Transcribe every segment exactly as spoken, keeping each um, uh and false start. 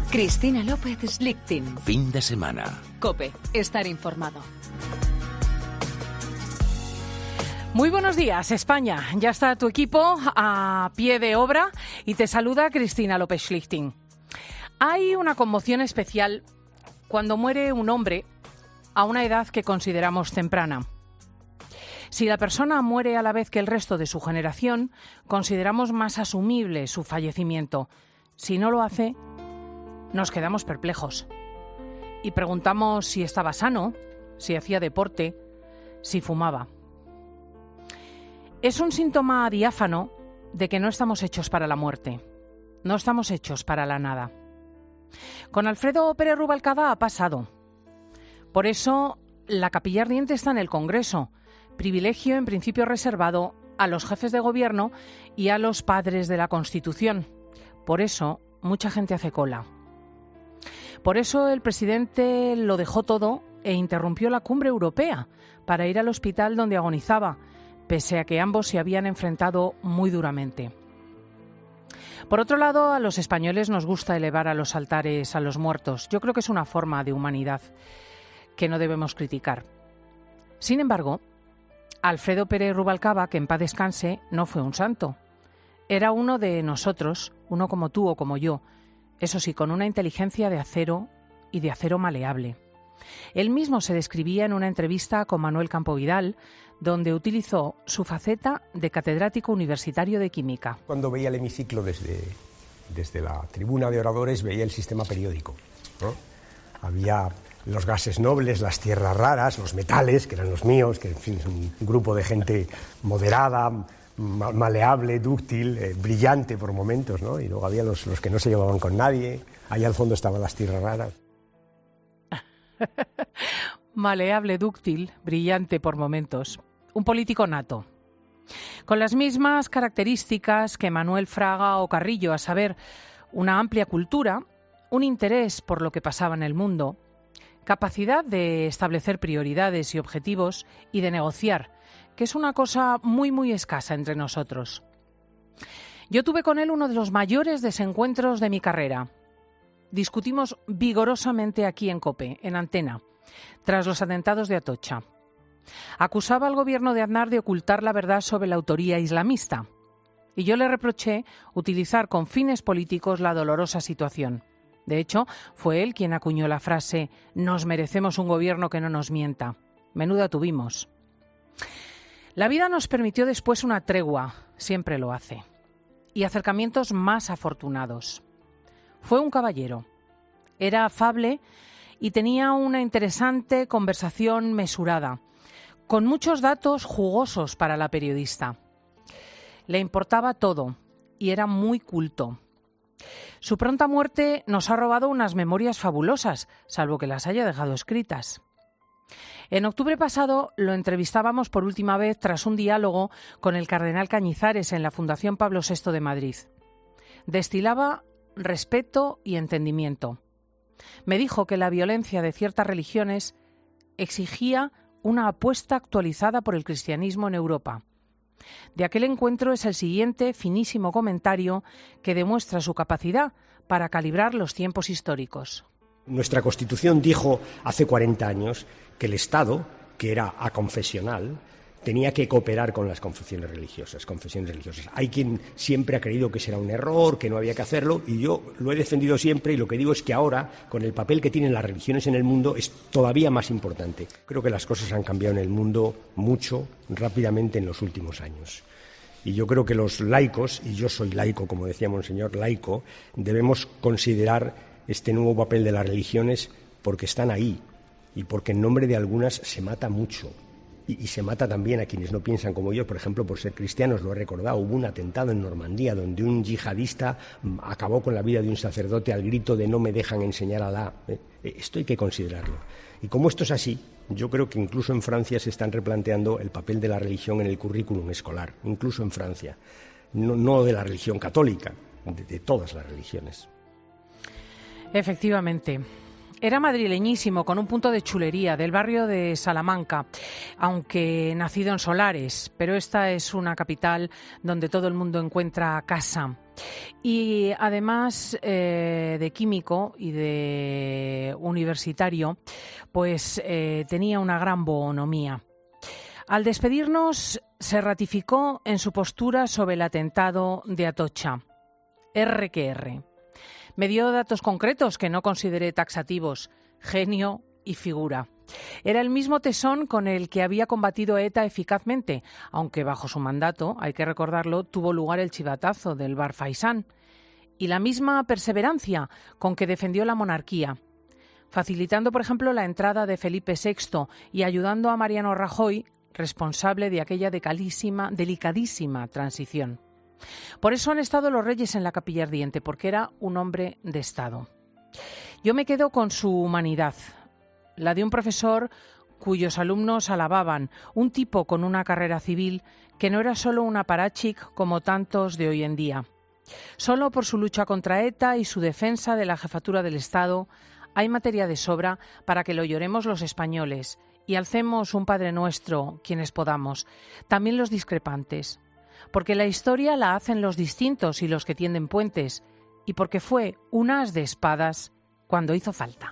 Cristina López Schlichting. Fin de semana. COPE. Estar informado. Muy buenos días, España. Ya está tu equipo a pie de obra y te saluda Cristina López Schlichting. Hay una conmoción especial cuando muere un hombre a una edad que consideramos temprana. Si la persona muere a la vez que el resto de su generación, consideramos más asumible su fallecimiento. Si no lo hace, nos quedamos perplejos y preguntamos si estaba sano, si hacía deporte, si fumaba. Es un síntoma diáfano de que no estamos hechos para la muerte, no estamos hechos para la nada. Con Alfredo Pérez Rubalcaba ha pasado. Por eso la capilla ardiente está en el Congreso, privilegio en principio reservado a los jefes de gobierno y a los padres de la Constitución. Por eso mucha gente hace cola. Por eso el presidente lo dejó todo e interrumpió la cumbre europea para ir al hospital donde agonizaba, pese a que ambos se habían enfrentado muy duramente. Por otro lado, a los españoles nos gusta elevar a los altares a los muertos. Yo creo que es una forma de humanidad que no debemos criticar. Sin embargo, Alfredo Pérez Rubalcaba, que en paz descanse, no fue un santo. Era uno de nosotros, uno como tú o como yo, eso sí, con una inteligencia de acero y de acero maleable. Él mismo se describía en una entrevista con Manuel Campo Vidal, donde utilizó su faceta de catedrático universitario de química. Cuando veía el hemiciclo desde, desde la tribuna de oradores, veía el sistema periódico, ¿no? Había los gases nobles, las tierras raras, los metales, que eran los míos, que en fin es un grupo de gente moderada, maleable, dúctil, eh, brillante por momentos, ¿no? Y luego había los, los que no se llevaban con nadie. Ahí al fondo estaban las tierras raras. Maleable, dúctil, brillante por momentos. Un político nato. Con las mismas características que Manuel Fraga o Carrillo, a saber, una amplia cultura, un interés por lo que pasaba en el mundo, capacidad de establecer prioridades y objetivos y de negociar, que es una cosa muy, muy escasa entre nosotros. Yo tuve con él uno de los mayores desencuentros de mi carrera. Discutimos vigorosamente aquí en COPE, en antena, tras los atentados de Atocha. Acusaba al gobierno de Aznar de ocultar la verdad sobre la autoría islamista, y yo le reproché utilizar con fines políticos la dolorosa situación. De hecho, fue él quien acuñó la frase «Nos merecemos un gobierno que no nos mienta». Menuda tuvimos. La vida nos permitió después una tregua, siempre lo hace, y acercamientos más afortunados. Fue un caballero, era afable y tenía una interesante conversación mesurada, con muchos datos jugosos para la periodista. Le importaba todo y era muy culto. Su pronta muerte nos ha robado unas memorias fabulosas, salvo que las haya dejado escritas. En octubre pasado lo entrevistábamos por última vez tras un diálogo con el cardenal Cañizares en la Fundación Pablo sexto de Madrid. Destilaba respeto y entendimiento. Me dijo que la violencia de ciertas religiones exigía una apuesta actualizada por el cristianismo en Europa. De aquel encuentro es el siguiente finísimo comentario que demuestra su capacidad para calibrar los tiempos históricos. Nuestra Constitución dijo hace cuarenta años que el Estado, que era aconfesional, tenía que cooperar con las confesiones religiosas, confesiones religiosas. Hay quien siempre ha creído que será un error, que no había que hacerlo, y yo lo he defendido siempre, y lo que digo es que ahora, con el papel que tienen las religiones en el mundo, es todavía más importante. Creo que las cosas han cambiado en el mundo mucho, rápidamente en los últimos años. Y yo creo que los laicos, y yo soy laico, como decía Monseñor, laico, debemos considerar este nuevo papel de las religiones porque están ahí y porque en nombre de algunas se mata mucho. Y, y se mata también a quienes no piensan como yo, por ejemplo, por ser cristianos, lo he recordado, hubo un atentado en Normandía donde un yihadista acabó con la vida de un sacerdote al grito de no me dejan enseñar a Alá. Esto hay que considerarlo. Y como esto es así, yo creo que incluso en Francia se están replanteando el papel de la religión en el currículum escolar, incluso en Francia, no, no de la religión católica, de, de todas las religiones. Efectivamente. Era madrileñísimo, con un punto de chulería, del barrio de Salamanca, aunque nacido en Solares, pero esta es una capital donde todo el mundo encuentra casa. Y además eh, de químico y de universitario, pues eh, tenía una gran bonomía. Al despedirnos, se ratificó en su postura sobre el atentado de Atocha. R que R. Me dio datos concretos que no consideré taxativos, genio y figura. Era el mismo tesón con el que había combatido ETA eficazmente, aunque bajo su mandato, hay que recordarlo, tuvo lugar el chivatazo del Bar Faisán. Y la misma perseverancia con que defendió la monarquía, facilitando, por ejemplo, la entrada de Felipe sexto y ayudando a Mariano Rajoy, responsable de aquella decalísima, delicadísima transición. Por eso han estado los reyes en la Capilla Ardiente, porque era un hombre de Estado. Yo me quedo con su humanidad, la de un profesor cuyos alumnos alababan, un tipo con una carrera civil que no era solo un aparachic como tantos de hoy en día. Solo por su lucha contra ETA y su defensa de la jefatura del Estado hay materia de sobra para que lo lloremos los españoles y alcemos un Padre Nuestro, quienes podamos, también los discrepantes. Porque la historia la hacen los distintos y los que tienden puentes, y porque fue un as de espadas cuando hizo falta.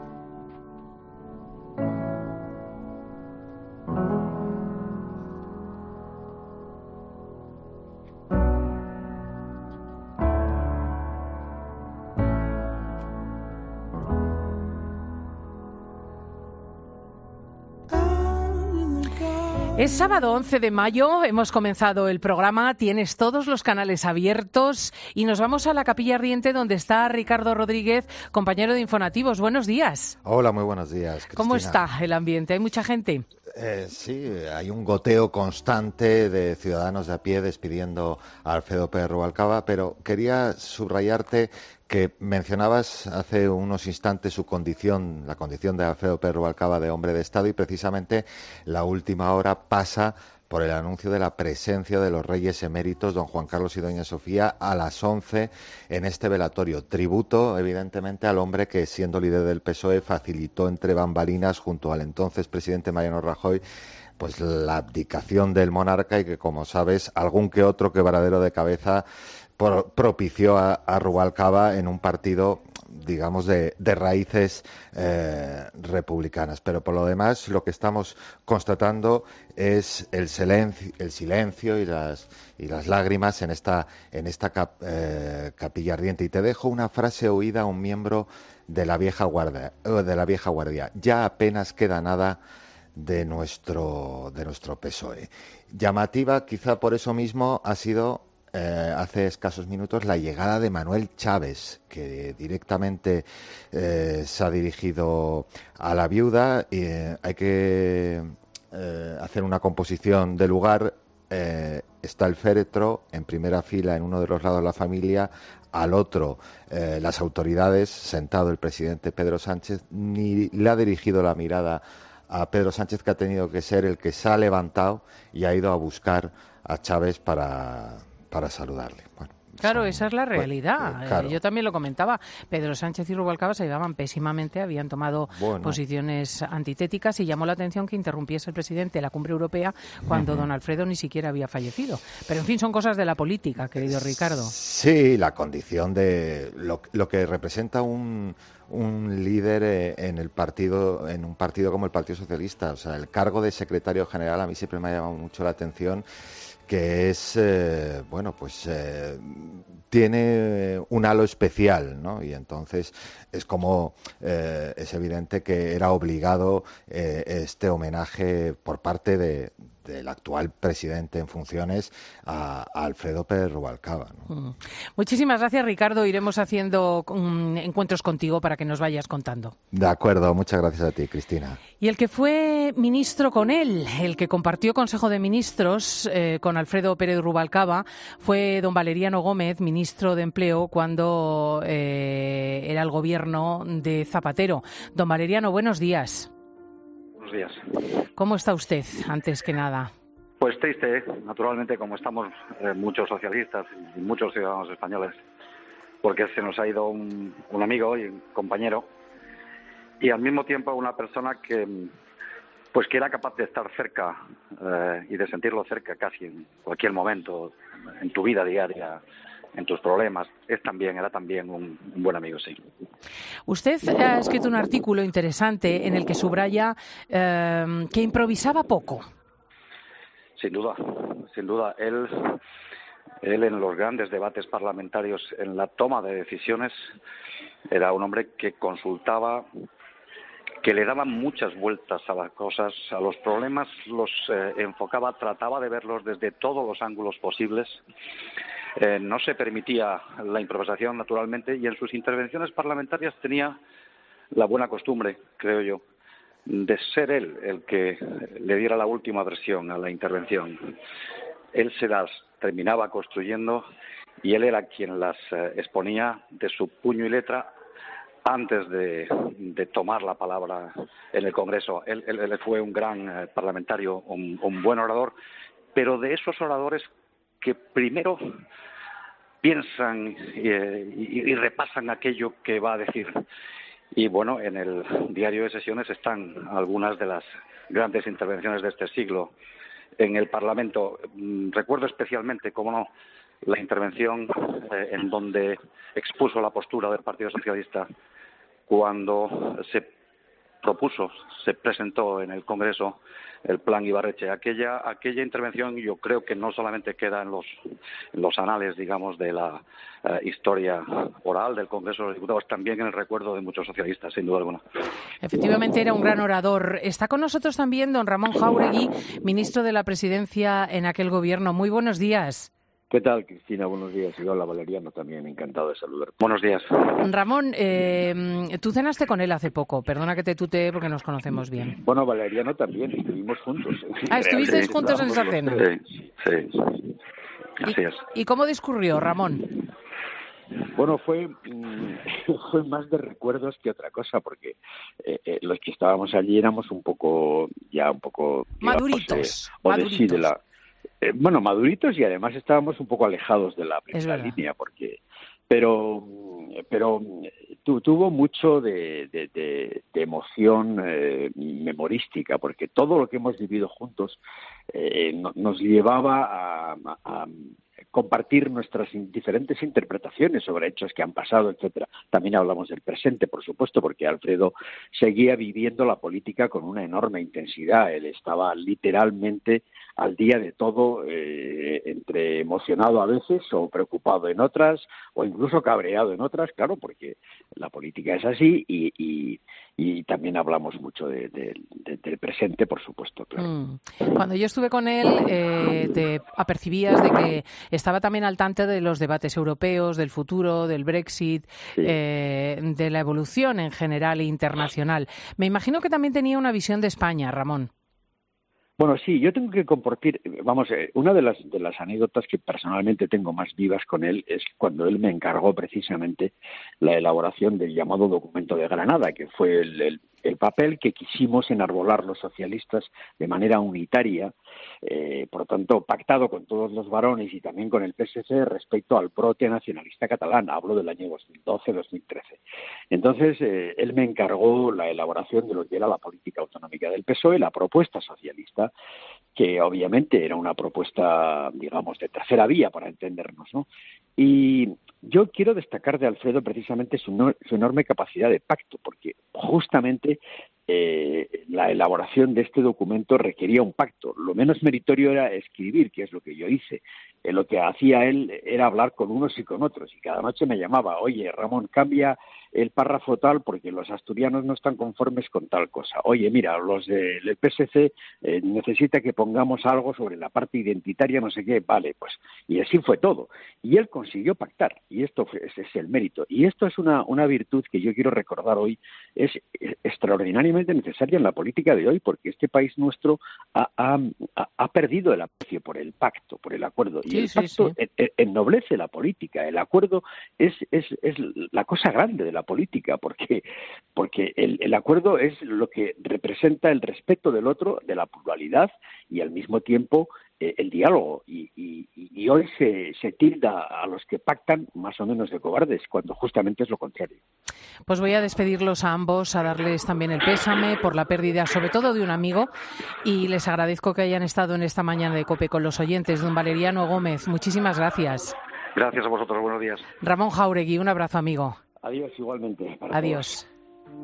Es sábado once de mayo, hemos comenzado el programa, tienes todos los canales abiertos y nos vamos a la Capilla Ardiente donde está Ricardo Rodríguez, compañero de Infonativos. Buenos días. Hola, muy buenos días, Cristina. ¿Cómo está el ambiente? ¿Hay mucha gente? Eh, sí, hay un goteo constante de ciudadanos de a pie despidiendo a Alfredo Pérez Rubalcaba, pero quería subrayarte que mencionabas hace unos instantes su condición, la condición de Alfredo Pérez Rubalcaba de hombre de Estado, y precisamente la última hora pasa por el anuncio de la presencia de los reyes eméritos, don Juan Carlos y doña Sofía, a las once en este velatorio. Tributo, evidentemente, al hombre que, siendo líder del P S O E, facilitó entre bambalinas, junto al entonces presidente Mariano Rajoy, pues la abdicación del monarca y que, como sabes, algún que otro quebradero de cabeza por, propició a, a Rubalcaba en un partido, digamos, de, de raíces eh, republicanas. Pero por lo demás, lo que estamos constatando es el silencio, el silencio y las y las lágrimas en esta en esta cap, eh, Capilla Ardiente. Y te dejo una frase oída a un miembro de la vieja guardia, de la vieja guardia. Ya apenas queda nada de nuestro de nuestro P S O E. Llamativa, quizá por eso mismo, ha sido Eh, hace escasos minutos la llegada de Manuel Chávez, que directamente eh, se ha dirigido a la viuda. Y, eh, hay que eh, hacer una composición de lugar. Eh, está el féretro en primera fila en uno de los lados de la familia, al otro eh, las autoridades, sentado el presidente Pedro Sánchez. Ni le ha dirigido la mirada a Pedro Sánchez, que ha tenido que ser el que se ha levantado y ha ido a buscar a Chávez para para saludarle. Bueno, claro, son, esa es la realidad. Pues, eh, claro. Yo también lo comentaba. Pedro Sánchez y Rubalcaba se llevaban pésimamente, habían tomado bueno. posiciones antitéticas y llamó la atención que interrumpiese el presidente la cumbre europea cuando uh-huh. don Alfredo ni siquiera había fallecido. Pero, en fin, son cosas de la política, querido Ricardo. Sí, la condición de lo, lo que representa un un líder eh, en el partido, en un partido como el Partido Socialista. O sea, el cargo de secretario general a mí siempre me ha llamado mucho la atención, que es, eh, bueno, pues eh, tiene un halo especial, ¿no? Y entonces es como, eh, es evidente que era obligado eh, este homenaje por parte de, del actual presidente en funciones a, a Alfredo Pérez Rubalcaba, ¿no? Mm. Muchísimas gracias, Ricardo. Iremos haciendo um, encuentros contigo para que nos vayas contando. De acuerdo, muchas gracias a ti, Cristina. Y el que fue ministro con él, el que compartió Consejo de Ministros eh, con Alfredo Pérez Rubalcaba, fue don Valeriano Gómez, ministro de Empleo, cuando eh, era el gobierno de Zapatero. Don Valeriano, buenos días. Buenos días. ¿Cómo está usted, antes que nada? Pues triste, naturalmente, como estamos eh, muchos socialistas y muchos ciudadanos españoles, porque se nos ha ido un, un amigo y un compañero, y al mismo tiempo una persona que pues que era capaz de estar cerca eh, y de sentirlo cerca casi en cualquier momento en tu vida diaria, en tus problemas. Es también, era también un, un buen amigo, sí. Usted ha escrito un artículo interesante en el que subraya eh, que improvisaba poco. Sin duda, sin duda. Él, él en los grandes debates parlamentarios, en la toma de decisiones, era un hombre que consultaba, que le daba muchas vueltas a las cosas, a los problemas, los eh, enfocaba, trataba de verlos desde todos los ángulos posibles. Eh, no se permitía la improvisación, naturalmente, y en sus intervenciones parlamentarias tenía la buena costumbre, creo yo, de ser él el que le diera la última versión a la intervención. Él se las terminaba construyendo y él era quien las eh, exponía de su puño y letra antes de, de tomar la palabra en el Congreso. Él, él, él fue un gran eh, parlamentario, un, un buen orador, pero de esos oradores que primero piensan y, y, y repasan aquello que va a decir. Y bueno, en el diario de sesiones están algunas de las grandes intervenciones de este siglo en el Parlamento. Recuerdo especialmente, cómo no, la intervención eh, en donde expuso la postura del Partido Socialista cuando se propuso, se presentó en el Congreso el Plan Ibarretxe. Aquella, aquella intervención yo creo que no solamente queda en los, en los anales, digamos, de la eh, historia oral del Congreso de los Diputados, también en el recuerdo de muchos socialistas, sin duda alguna. Efectivamente, era un gran orador. Está con nosotros también don Ramón Jáuregui, ministro de la Presidencia en aquel gobierno. Muy buenos días. ¿Qué tal, Cristina? Buenos días. Y hola, Valeriano, también encantado de saludarte. Buenos días. Ramón, eh, tú cenaste con él hace poco. Perdona que te tutee porque nos conocemos bien. Bueno, Valeriano también, estuvimos juntos. Ah, ¿estuvisteis sí, juntos en esa cena? Sí, sí, sí. Así es. ¿Y cómo discurrió, Ramón? Bueno, fue, fue más de recuerdos que otra cosa, porque eh, eh, los que estábamos allí éramos un poco, ya un poco... Digamos, maduritos. Eh, o de, maduritos. sí, de la... Eh, bueno, maduritos, y además estábamos un poco alejados de la primera línea, porque pero pero tu, tuvo mucho de, de, de, de emoción eh, memorística, porque todo lo que hemos vivido juntos eh, no, nos llevaba a, a, a compartir nuestras diferentes interpretaciones sobre hechos que han pasado, etcétera. También hablamos del presente, por supuesto, porque Alfredo seguía viviendo la política con una enorme intensidad. Él estaba literalmente al día de todo, eh, entre emocionado a veces o preocupado en otras, o incluso cabreado en otras, claro, porque la política es así, y, y, y también hablamos mucho de, de, de, del presente, por supuesto, claro. Mm. Cuando yo estuve con él, eh, te apercibías de que estaba también al tanto de los debates europeos, del futuro, del Brexit, sí. eh, de la evolución en general e internacional. Me imagino que también tenía una visión de España, Ramón. Bueno, sí, yo tengo que compartir, vamos, eh, una de las de las anécdotas que personalmente tengo más vivas con él es cuando él me encargó precisamente la elaboración del llamado documento de Granada, que fue el, el, el papel que quisimos enarbolar los socialistas de manera unitaria, eh, por lo tanto, pactado con todos los varones y también con el P S C respecto al brote nacionalista catalán. Hablo del año dos mil doce dos mil trece. Entonces, eh, él me encargó la elaboración de lo que era la política autonómica del P S O E, la propuesta socialista, que obviamente era una propuesta, digamos, de tercera vía, para entendernos, ¿no? Y yo quiero destacar de Alfredo precisamente su, no, su enorme capacidad de pacto, porque justamente eh, la elaboración de este documento requería un pacto. Lo menos meritorio era escribir, que es lo que yo hice. Eh, lo que hacía él era hablar con unos y con otros, y cada noche me llamaba: oye, Ramón, cambia el párrafo tal porque los asturianos no están conformes con tal cosa. Oye, mira, los del P S C eh, necesita que pongamos algo sobre la parte identitaria, no sé qué. Vale, pues, y así fue todo. Y él consiguió pactar, y esto fue, ese es el mérito. Y esto es una, una virtud que yo quiero recordar hoy, es extraordinariamente necesaria en la política de hoy, porque este país nuestro ha, ha, ha perdido el aprecio por el pacto, por el acuerdo. Y sí, el sí, pacto sí. ennoblece la política. El acuerdo es, es, es la cosa grande de la política, porque, porque el, el acuerdo es lo que representa el respeto del otro, de la pluralidad, y al mismo tiempo eh, el diálogo. Y, y, y y hoy se, se tilda a los que pactan más o menos de cobardes, cuando justamente es lo contrario. Pues voy a despedirlos a ambos, a darles también el pésame por la pérdida, sobre todo de un amigo, y les agradezco que hayan estado en esta mañana de COPE con los oyentes. Don Valeriano Gómez, muchísimas gracias. Gracias a vosotros, buenos días. Ramón Jáuregui, un abrazo, amigo. Adiós, igualmente. Para Adiós. todos.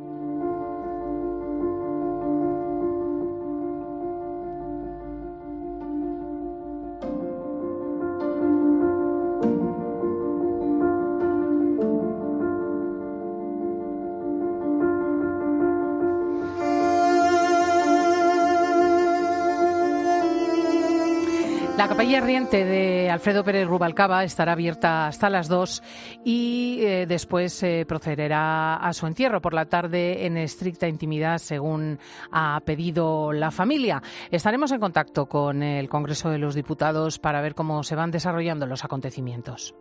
La capilla ardiente de Alfredo Pérez Rubalcaba estará abierta hasta las dos y eh, después se eh, procederá a su entierro por la tarde en estricta intimidad, según ha pedido la familia. Estaremos en contacto con el Congreso de los Diputados para ver cómo se van desarrollando los acontecimientos.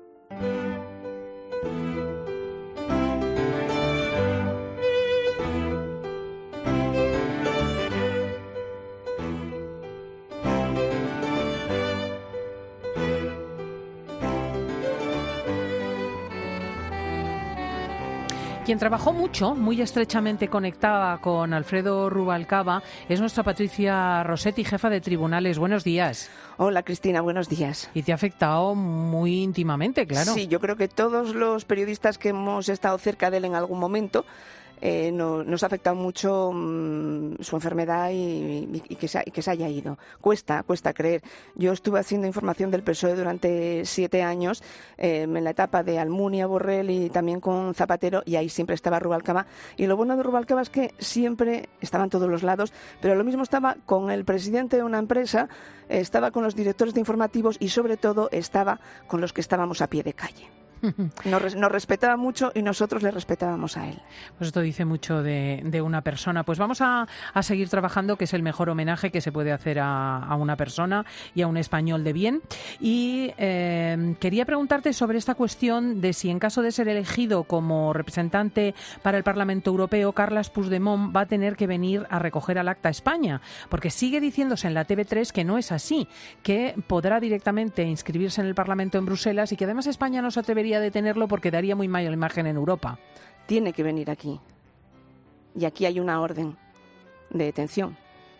Quien trabajó mucho, muy estrechamente conectada con Alfredo Rubalcaba, es nuestra Patricia Rossetti, jefa de tribunales. Buenos días. Hola, Cristina, buenos días. Y te ha afectado muy íntimamente, claro. Sí, yo creo que todos los periodistas que hemos estado cerca de él en algún momento Eh, no, nos ha afectado mucho mmm, su enfermedad y, y, y, que se, y que se haya ido. Cuesta, cuesta creer. Yo estuve haciendo información del P S O E durante siete años, eh, en la etapa de Almunia, Borrell y también con Zapatero, y ahí siempre estaba Rubalcaba. Y lo bueno de Rubalcaba es que siempre estaba en todos los lados, pero lo mismo estaba con el presidente de una empresa, eh, estaba con los directores de informativos y sobre todo estaba con los que estábamos a pie de calle. Nos, nos respetaba mucho y nosotros le respetábamos a él. Pues esto dice mucho de, de una persona. Pues vamos a, a seguir trabajando, que es el mejor homenaje que se puede hacer a, a una persona y a un español de bien. Y eh, quería preguntarte sobre esta cuestión de si en caso de ser elegido como representante para el Parlamento Europeo, Carles Puigdemont va a tener que venir a recoger al acta a España, porque sigue diciéndose en la T V tres que no es así, que podrá directamente inscribirse en el Parlamento en Bruselas y que además España no se atrevería a detenerlo porque daría muy mala imagen en Europa. Tiene que venir aquí. Y aquí hay una orden de detención.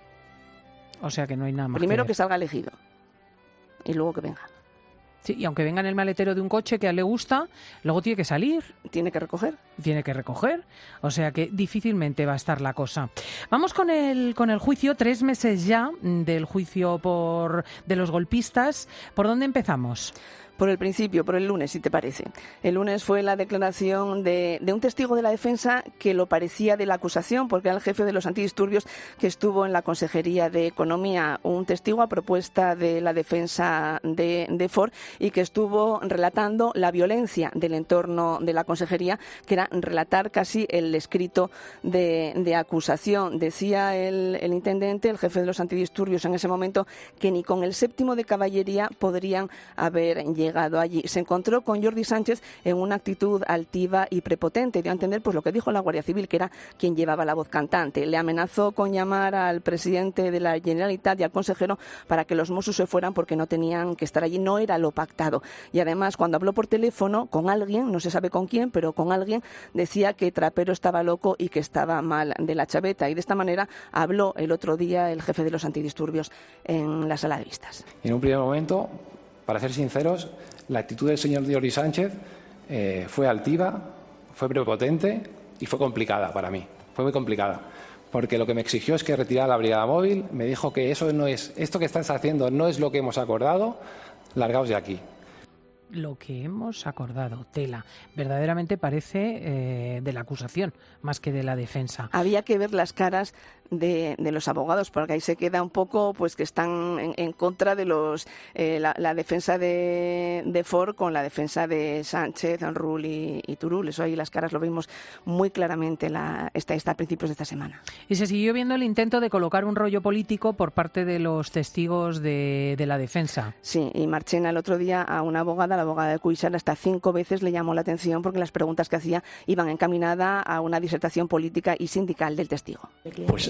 O sea que no hay nada más. Primero que, que salga elegido y luego que venga. Sí, y aunque venga en el maletero de un coche que a él le gusta, luego tiene que salir. Tiene que recoger. Tiene que recoger. O sea que difícilmente va a estar la cosa. Vamos con el con el juicio, tres meses ya del juicio por de los golpistas. ¿Por dónde empezamos? Por el principio, por el lunes, si te parece. El lunes fue la declaración de, de un testigo de la defensa que lo parecía de la acusación, porque era el jefe de los antidisturbios que estuvo en la Consejería de Economía, un testigo a propuesta de la defensa de, de Ford y que estuvo relatando la violencia del entorno de la Consejería, que era relatar casi el escrito de, de acusación. Decía el, el intendente, el jefe de los antidisturbios en ese momento, que ni con el séptimo de caballería podrían haber llegado. llegado allí. Se encontró con Jordi Sánchez en una actitud altiva y prepotente. Dio a entender pues lo que dijo la Guardia Civil, que era quien llevaba la voz cantante. Le amenazó con llamar al presidente de la Generalitat y al consejero para que los Mossos se fueran porque no tenían que estar allí. No era lo pactado. Y además, cuando habló por teléfono con alguien, no se sabe con quién, pero con alguien, decía que Trapero estaba loco y que estaba mal de la chaveta. Y de esta manera habló el otro día el jefe de los antidisturbios en la sala de vistas. En un primer momento, para ser sinceros, la actitud del señor Jordi Sánchez eh, fue altiva, fue prepotente y fue complicada para mí. Fue muy complicada, porque lo que me exigió es que retirara la brigada móvil, me dijo que eso no es, esto que estás haciendo no es lo que hemos acordado, largaos de aquí. Lo que hemos acordado, tela. Verdaderamente parece eh, de la acusación más que de la defensa. Había que ver las caras de, de los abogados, porque ahí se queda un poco pues que están en, en contra de los eh, la, la defensa de, de Ford con la defensa de Sánchez, Rull y, y Turull. Eso ahí las caras lo vimos muy claramente la, esta, esta, a principios de esta semana. Y se siguió viendo el intento de colocar un rollo político por parte de los testigos de, de la defensa. Sí, y Marchena el otro día a una abogada, la abogada de Cuixart, hasta cinco veces le llamó la atención porque las preguntas que hacía iban encaminadas a una disertación política y sindical del testigo. Pues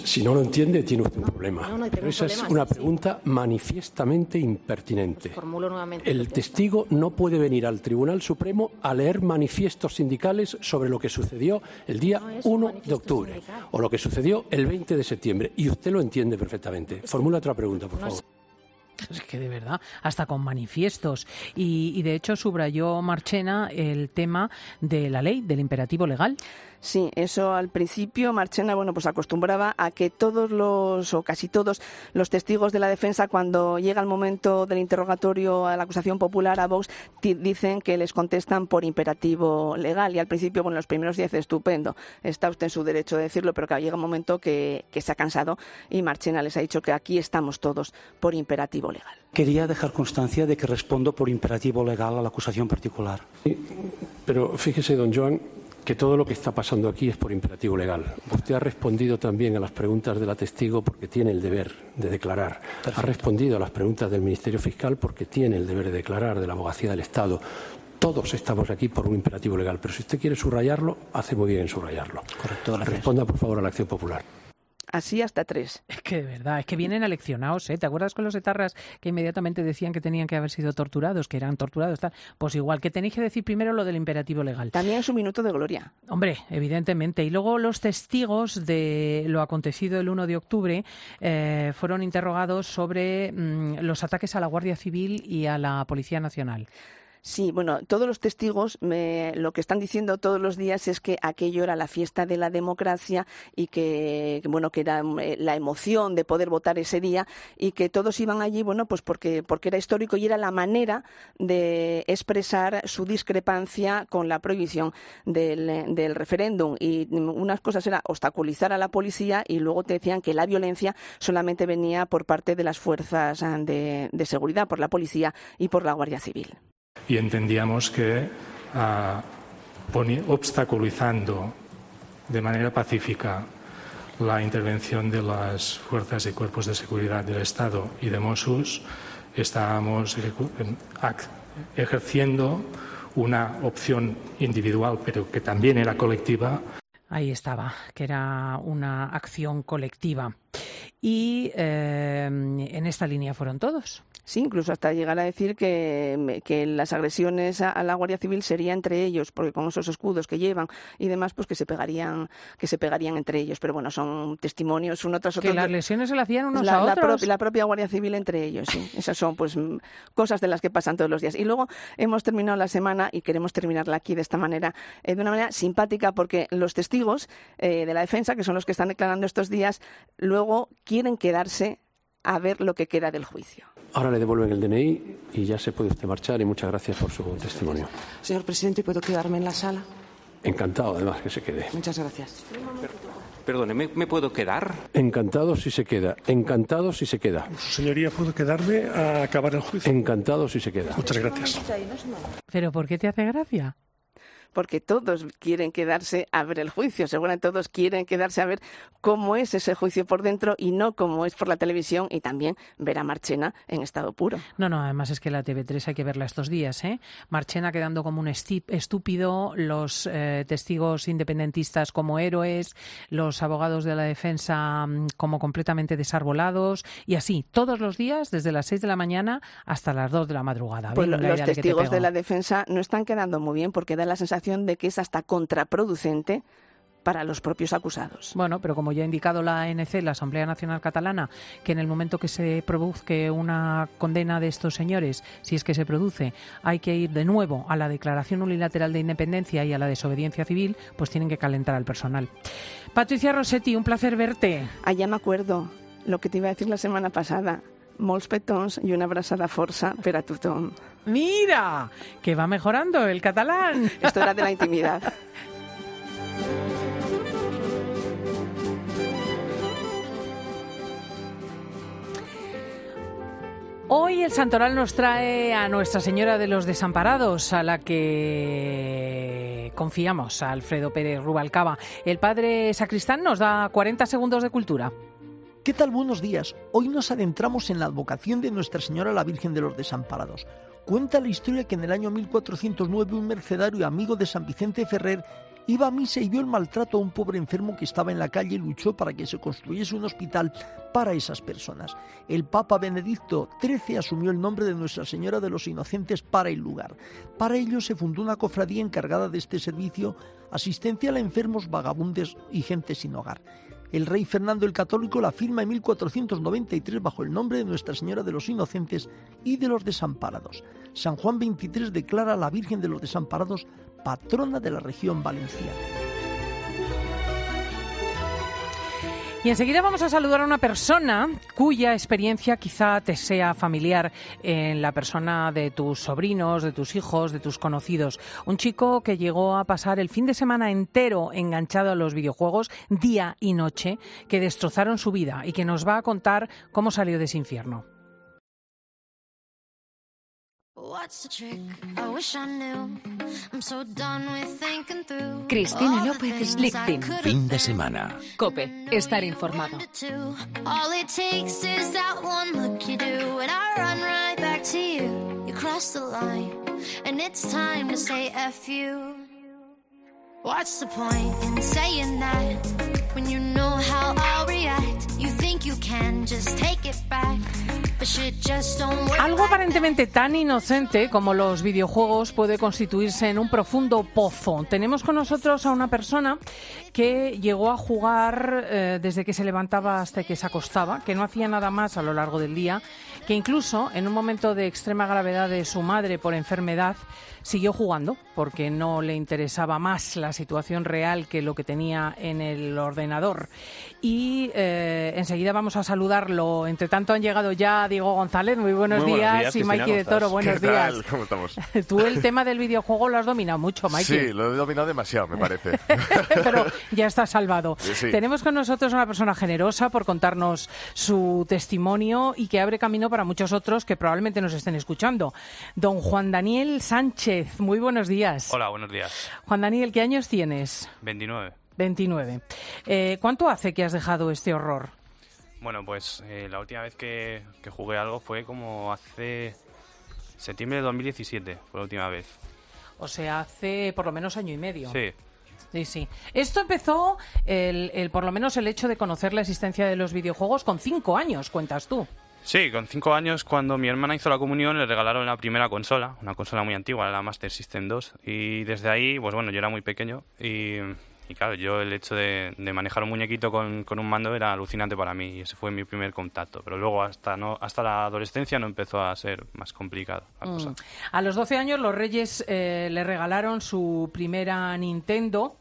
Si no lo entiende, tiene usted un problema. No, no, Pero esa problema, es una sí, pregunta sí. manifiestamente impertinente. Formulo nuevamente. El testigo no puede venir al Tribunal Supremo a leer manifiestos sindicales sobre lo que sucedió el día no uno de octubre sindical. O lo que sucedió el veinte de septiembre. Y usted lo entiende perfectamente. Formula otra pregunta, por no favor. Es que de verdad, hasta con manifiestos. Y, y de hecho subrayó Marchena el tema de la ley, del imperativo legal. Sí, eso al principio Marchena, bueno, pues acostumbraba a que todos los, o casi todos, los testigos de la defensa, cuando llega el momento del interrogatorio a la acusación popular, a Vox, dicen que les contestan por imperativo legal. Y al principio, bueno, los primeros días, estupendo, está usted en su derecho de decirlo, pero que llega un momento que, que se ha cansado y Marchena les ha dicho que aquí estamos todos por imperativo legal. Quería dejar constancia de que respondo por imperativo legal a la acusación particular. Sí, pero fíjese, don Joan, que todo lo que está pasando aquí es por imperativo legal. Usted ha respondido también a las preguntas de la testigo porque tiene el deber de declarar. Perfecto. Ha respondido a las preguntas del Ministerio Fiscal porque tiene el deber de declarar, de la Abogacía del Estado. Todos estamos aquí por un imperativo legal, pero si usted quiere subrayarlo, hace muy bien en subrayarlo. Correcto, gracias. Responda, por favor, a la acción popular. Así hasta tres. Es que de verdad, es que vienen aleccionados, ¿eh? ¿Te acuerdas con los etarras que inmediatamente decían que tenían que haber sido torturados, que eran torturados? Tal? Pues igual, que tenéis que decir primero lo del imperativo legal. También es un minuto de gloria. Hombre, evidentemente. Y luego los testigos de lo acontecido el uno de octubre eh, fueron interrogados sobre mmm, los ataques a la Guardia Civil y a la Policía Nacional. Sí, bueno, todos los testigos me, lo que están diciendo todos los días es que aquello era la fiesta de la democracia y que, bueno, que era la emoción de poder votar ese día y que todos iban allí, bueno, pues porque, porque era histórico y era la manera de expresar su discrepancia con la prohibición del, del referéndum. Y unas cosas era obstaculizar a la policía y luego te decían que la violencia solamente venía por parte de las fuerzas de, de seguridad, por la policía y por la Guardia Civil. Y entendíamos que uh, obstaculizando de manera pacífica la intervención de las fuerzas y cuerpos de seguridad del Estado y de Mossos, estábamos ejerciendo una opción individual, pero que también era colectiva. Ahí estaba, que era una acción colectiva. Y eh, en esta línea fueron todos. Sí, incluso hasta llegar a decir que, que las agresiones a, a la Guardia Civil sería entre ellos, porque con esos escudos que llevan y demás, pues que se pegarían, que se pegarían entre ellos. Pero bueno, son testimonios uno tras otro. Que las lesiones se le hacían unos la, a otros. La, pro, la propia Guardia Civil entre ellos, sí. Esas son pues cosas de las que pasan todos los días. Y luego hemos terminado la semana y queremos terminarla aquí de esta manera, eh, de una manera simpática, porque los testigos eh, de la defensa, que son los que están declarando estos días, luego quieren quedarse a ver lo que queda del juicio. Ahora le devuelven el D N I y ya se puede usted marchar y muchas gracias por su testimonio. Señor presidente, ¿puedo quedarme en la sala? Encantado, además, que se quede. Muchas gracias. Perdone, ¿me, ¿me puedo quedar? Encantado si se queda. Encantado si se queda. Su señoría, ¿puedo quedarme a acabar el juicio? Encantado si se queda. Muchas gracias. ¿Pero por qué te hace gracia? Porque todos quieren quedarse a ver el juicio, seguramente todos quieren quedarse a ver cómo es ese juicio por dentro y no cómo es por la televisión, y también ver a Marchena en estado puro. No, no, además es que la T V tres hay que verla estos días, ¿eh? Marchena quedando como un estúpido, los eh, testigos independentistas como héroes, los abogados de la defensa como completamente desarbolados, y así, todos los días, desde las seis de la mañana hasta las dos de la madrugada. Pues lo, los testigos de la defensa no están quedando muy bien, porque da la sensación de que es hasta contraproducente para los propios acusados. Bueno, pero como ya ha indicado la A N C, la Asamblea Nacional Catalana, que en el momento que se produzca una condena de estos señores, si es que se produce, hay que ir de nuevo a la declaración unilateral de independencia y a la desobediencia civil, pues tienen que calentar al personal. Patricia Rossetti, un placer verte. Ah, ya me acuerdo lo que te iba a decir la semana pasada. Molts petons i una abraçada força per a tothom. ¡Mira! Que va mejorando el catalán. Esto era de la intimidad. Hoy el Santoral nos trae a Nuestra Señora de los Desamparados, a la que confiamos, a Alfredo Pérez Rubalcaba. El padre sacristán nos da cuarenta segundos de cultura. ¿Qué tal? Buenos días. Hoy nos adentramos en la advocación de Nuestra Señora la Virgen de los Desamparados. Cuenta la historia que en el año mil cuatrocientos nueve un mercedario amigo de San Vicente Ferrer Iba a misa y vio el maltrato a un pobre enfermo que estaba en la calle y luchó para que se construyese un hospital para esas personas. El Papa Benedicto trece asumió el nombre de Nuestra Señora de los Inocentes para el lugar. Para ello se fundó una cofradía encargada de este servicio asistencial a enfermos, vagabundos y gente sin hogar. El rey Fernando el Católico la firma en mil cuatrocientos noventa y tres bajo el nombre de Nuestra Señora de los Inocentes y de los Desamparados. San Juan veintitrés declara a la Virgen de los Desamparados patrona de la región valenciana. Y enseguida vamos a saludar a una persona cuya experiencia quizá te sea familiar en la persona de tus sobrinos, de tus hijos, de tus conocidos. Un chico que llegó a pasar el fin de semana entero enganchado a los videojuegos, día y noche, que destrozaron su vida y que nos va a contar cómo salió de ese infierno. Cristina López Slichting. Fin de semana. COPE. Estar informado. What's the point in saying that when you know how I'll react? You think you can just take it back. Algo aparentemente tan inocente como los videojuegos puede constituirse en un profundo pozo. Tenemos con nosotros a una persona que llegó a jugar eh, desde que se levantaba hasta que se acostaba, que no hacía nada más a lo largo del día, que incluso en un momento de extrema gravedad de su madre por enfermedad siguió jugando porque no le interesaba más la situación real que lo que tenía en el ordenador. Y eh, enseguida vamos a saludarlo. Entre tanto han llegado ya Diego González, muy buenos, muy buenos días, días, y Maiki de Toro, buenos ¿Qué días. tal? ¿Cómo estamos? Tú el tema del videojuego lo has dominado mucho, Maiki. Sí, lo he dominado demasiado, me parece. Pero ya está salvado. Sí. Tenemos con nosotros una persona generosa por contarnos su testimonio y que abre camino para muchos otros que probablemente nos estén escuchando. Don Juan Daniel Sánchez, muy buenos días. Hola, buenos días. Juan Daniel, ¿qué años tienes? veintinueve. veintinueve. Eh, ¿Cuánto hace que has dejado este horror? Bueno, pues eh, la última vez que, que jugué algo fue como hace septiembre de dos mil diecisiete, fue la última vez. O sea, hace por lo menos año y medio. Sí. Sí, sí. Esto empezó, el, el, por lo menos el hecho de conocer la existencia de los videojuegos con cinco años, cuentas tú. Sí, con cinco años, cuando mi hermana hizo la comunión, le regalaron la primera consola, una consola muy antigua, la Master System dos, y desde ahí, pues bueno, yo era muy pequeño y... Y claro, yo el hecho de, de manejar un muñequito con, con un mando era alucinante para mí y ese fue mi primer contacto. Pero luego hasta no hasta la adolescencia no empezó a ser más complicado la cosa. Mm. A los doce años los Reyes eh, le regalaron su primera Nintendo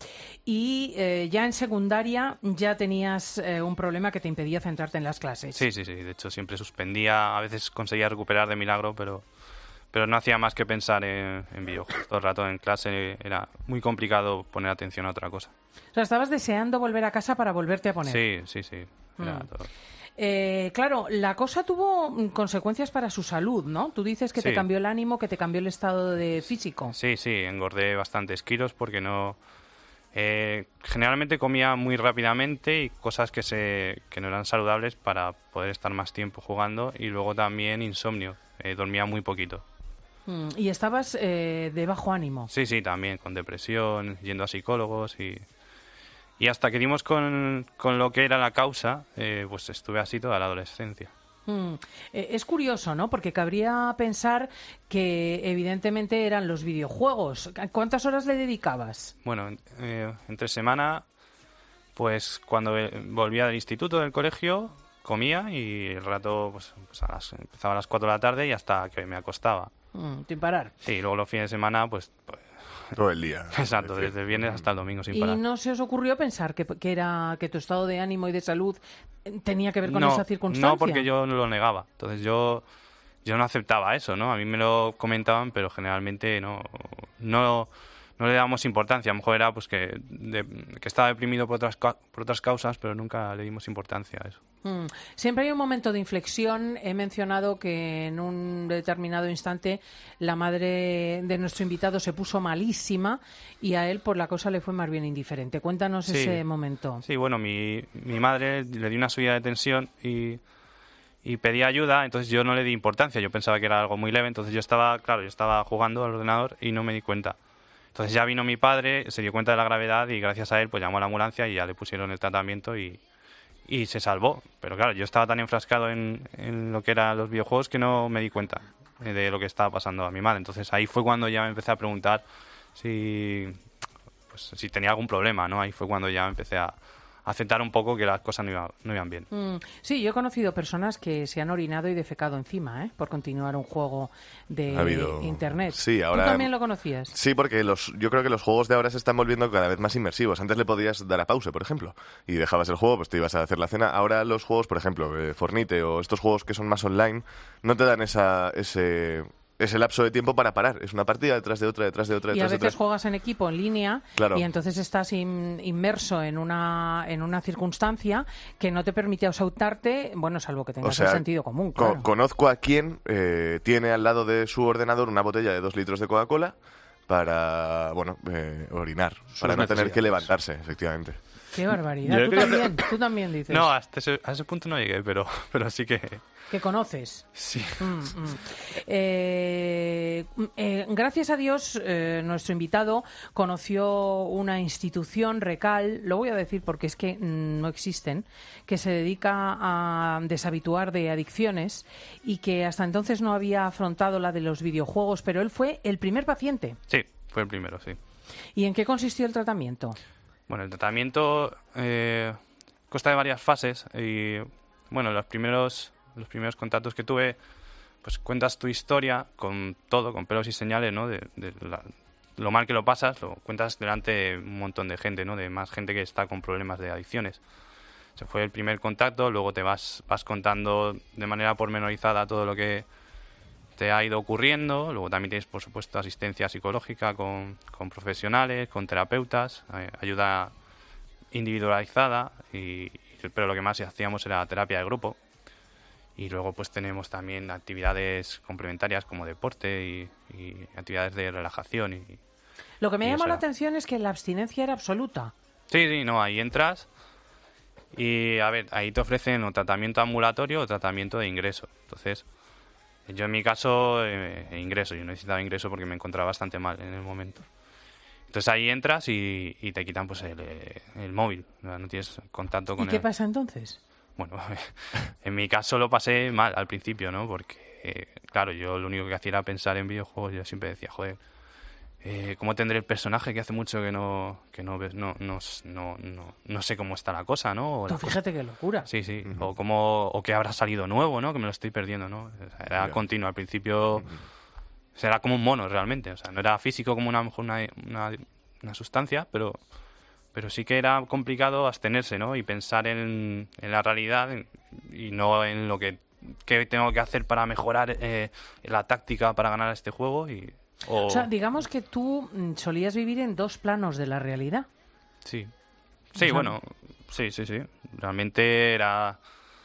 y eh, ya en secundaria ya tenías eh, un problema que te impedía centrarte en las clases. Sí, sí, sí. De hecho siempre suspendía, a veces conseguía recuperar de milagro, pero... Pero no hacía más que pensar en, en videojuegos. Todo el rato en clase era muy complicado poner atención a otra cosa. O sea, estabas deseando volver a casa para volverte a poner. Sí, sí, sí. Era mm. todo. Eh, claro, la cosa tuvo consecuencias para su salud, ¿no? Tú dices que sí. te cambió el ánimo, que te cambió el estado de físico. Sí, sí. Engordé bastantes kilos porque no... Eh, generalmente comía muy rápidamente y cosas que, se, que no eran saludables para poder estar más tiempo jugando. Y luego también insomnio. Eh, dormía muy poquito. ¿Y estabas eh, de bajo ánimo? Sí, sí, también, con depresión, yendo a psicólogos y... Y hasta que dimos con, con lo que era la causa, eh, pues estuve así toda la adolescencia. Mm. Eh, es curioso, ¿no? Porque cabría pensar que evidentemente eran los videojuegos. ¿Cuántas horas le dedicabas? Bueno, eh, entre semana, pues cuando volvía del instituto, del colegio, comía y el rato pues, pues a las, empezaba a las cuatro de la tarde y hasta que me acostaba. Mm, sin parar. Sí, luego los fines de semana, pues... pues todo el día. Exacto, desde el viernes hasta el domingo sin parar. ¿Y no se os ocurrió pensar que, que era que tu estado de ánimo y de salud tenía que ver con no, esa circunstancia? No, porque yo no lo negaba. Entonces yo, yo no aceptaba eso, ¿no? A mí me lo comentaban, pero generalmente no, no, no le dábamos importancia. A lo mejor era pues que, de, que estaba deprimido por otras, por otras causas, pero nunca le dimos importancia a eso. Mm. Siempre hay un momento de inflexión. He mencionado que en un determinado instante la madre de nuestro invitado se puso malísima y a él por la cosa le fue más bien indiferente. Cuéntanos sí. ese momento. Sí, bueno, mi, mi madre le dio una subida de tensión y, y pedía ayuda, entonces yo no le di importancia. Yo pensaba que era algo muy leve, entonces yo estaba, claro, yo estaba jugando al ordenador y no me di cuenta. Entonces ya vino mi padre, se dio cuenta de la gravedad y gracias a él pues llamó a la ambulancia y ya le pusieron el tratamiento y, y se salvó. Pero claro, yo estaba tan enfrascado en, en lo que eran los videojuegos que no me di cuenta de lo que estaba pasando a mi madre. Entonces ahí fue cuando ya me empecé a preguntar si, pues, si tenía algún problema, ¿no? Ahí fue cuando ya empecé a aceptar un poco que las cosas no iban, no iban bien. Mm, sí, yo he conocido personas que se han orinado y defecado encima, ¿eh? Por continuar un juego de habido... Internet. Sí, ahora... ¿Tú también lo conocías? Sí, porque los, yo creo que los juegos de ahora se están volviendo cada vez más inmersivos. Antes le podías dar a pause, por ejemplo, y dejabas el juego, pues te ibas a hacer la cena. Ahora los juegos, por ejemplo, eh, Fortnite o estos juegos que son más online, no te dan esa, ese... ese lapso de tiempo para parar. Es una partida detrás de otra, detrás de otra, Y a detrás de veces otra. juegas en equipo, en línea, Claro. y entonces estás in- inmerso en una en una circunstancia que no te permite ausentarte, bueno, salvo que tengas O sea, el sentido común, co- claro. conozco a quien eh, tiene al lado de su ordenador una botella de dos litros de Coca-Cola para, bueno, eh, orinar, para no tener que levantarse, efectivamente. Qué barbaridad. Yo Tú creo- también, tú también dices. No, hasta ese, a ese punto no llegué, pero, pero sí que... Que conoces. Sí. Mm, mm. Eh, eh, gracias a Dios, eh, nuestro invitado conoció una institución, Recal, lo voy a decir porque es que mm, no existen, que se dedica a deshabituar de adicciones y que hasta entonces no había afrontado la de los videojuegos, pero él fue el primer paciente. Sí, fue el primero, sí. ¿Y en qué consistió el tratamiento? Bueno, el tratamiento eh, consta de varias fases y, bueno, los primeros, los primeros contactos que tuve, pues cuentas tu historia con todo, con pelos y señales, ¿no? De, de la- lo mal que lo pasas, lo cuentas delante de un montón de gente, ¿no? De más gente que está con problemas de adicciones. Ese fue el primer contacto, luego te vas, vas contando de manera pormenorizada todo lo que te ha ido ocurriendo. Luego también tienes, por supuesto, asistencia psicológica con, con profesionales, con terapeutas, eh, ayuda individualizada, y, pero lo que más hacíamos era terapia de grupo. Y luego pues tenemos también actividades complementarias como deporte y, y actividades de relajación. Y, Lo que me y llamó eso la era. atención es que la abstinencia era absoluta. Sí, sí, no, ahí entras y, a ver, ahí te ofrecen o tratamiento ambulatorio o tratamiento de ingreso. Entonces, yo en mi caso, eh, ingreso. Yo necesitaba ingreso porque me encontraba bastante mal en el momento. Entonces ahí entras y, y te quitan pues el, eh, el móvil. No no tienes contacto con ¿Y qué el... pasa entonces? Bueno, en mi caso lo pasé mal al principio, ¿no? Porque, eh, claro, yo lo único que hacía era pensar en videojuegos. Yo siempre decía, joder, eh, ¿cómo tendré el personaje que hace mucho que no que no ves? No, no, no, no, no sé cómo está la cosa, ¿no? O Tú la cosa- fíjate qué locura. Sí, sí. O cómo, o que habrá salido nuevo, ¿no? Que me lo estoy perdiendo, ¿no? O sea, era Ya. continuo. Al principio, o sea, era como un mono realmente. O sea, no era físico como una, una, una, una sustancia, pero, pero sí que era complicado abstenerse, ¿no? Y pensar en, en la realidad en- y no en lo que, que tengo que hacer para mejorar eh, la táctica para ganar este juego. Y, o, O sea, digamos que tú mm, solías vivir en dos planos de la realidad. Sí. O Sí, sea, bueno, sí, sí, sí. Realmente era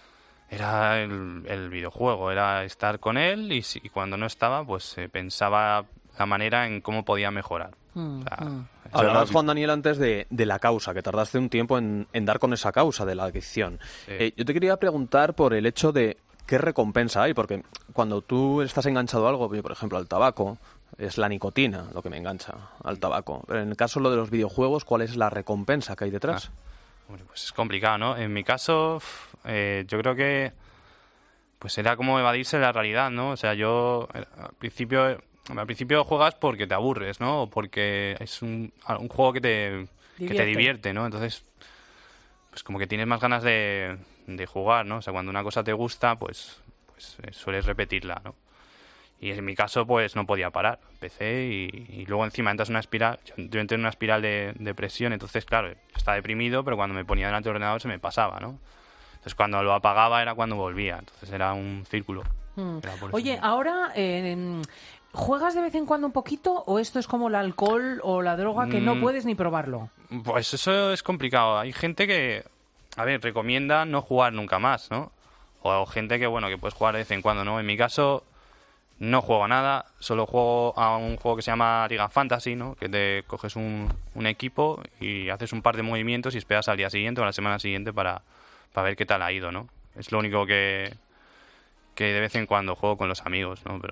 era el, el videojuego, era estar con él y, si, y cuando no estaba, pues eh, pensaba la manera en cómo podía mejorar. Mm, O sea, mm. Hablabas, Juan Daniel, antes de, de la causa, que tardaste un tiempo en, en dar con esa causa de la adicción. Sí. Eh, yo te quería preguntar por el hecho de qué recompensa hay, porque cuando tú estás enganchado a algo, yo, por ejemplo, al tabaco, es la nicotina lo que me engancha al tabaco. Pero en el caso lo de los videojuegos, ¿cuál es la recompensa que hay detrás? Hombre, pues es complicado, ¿no? En mi caso, uf, eh, yo creo que pues era como evadirse de la realidad, ¿no? O sea, yo eh, al principio al principio juegas porque te aburres, ¿no? O porque es un, un juego que te, que te Divierte. divierte, ¿no? Entonces, pues como que tienes más ganas de, de jugar, ¿no? O sea, cuando una cosa te gusta, pues, pues eh, sueles repetirla, ¿no? Y en mi caso, pues no podía parar. Empecé y, y luego encima entras en una espiral. Yo, yo entré en una espiral de depresión, entonces, claro, estaba deprimido, pero cuando me ponía delante del ordenador se me pasaba, ¿no? Entonces, cuando lo apagaba era cuando volvía. Entonces, era un círculo. Mm. Era por eso. Oye, ahora, eh, ¿juegas de vez en cuando un poquito o esto es como el alcohol o la droga que no Mm. puedes ni probarlo? Pues eso es complicado. Hay gente que, a ver, recomienda no jugar nunca más, ¿no? O gente que, bueno, que puedes jugar de vez en cuando, ¿no? En mi caso, no juego a nada. Solo juego a un juego que se llama Liga Fantasy, ¿no? Que te coges un, un equipo y haces un par de movimientos y esperas al día siguiente o a la semana siguiente para, para ver qué tal ha ido, ¿no? Es lo único que, que de vez en cuando juego con los amigos, ¿no? Pero,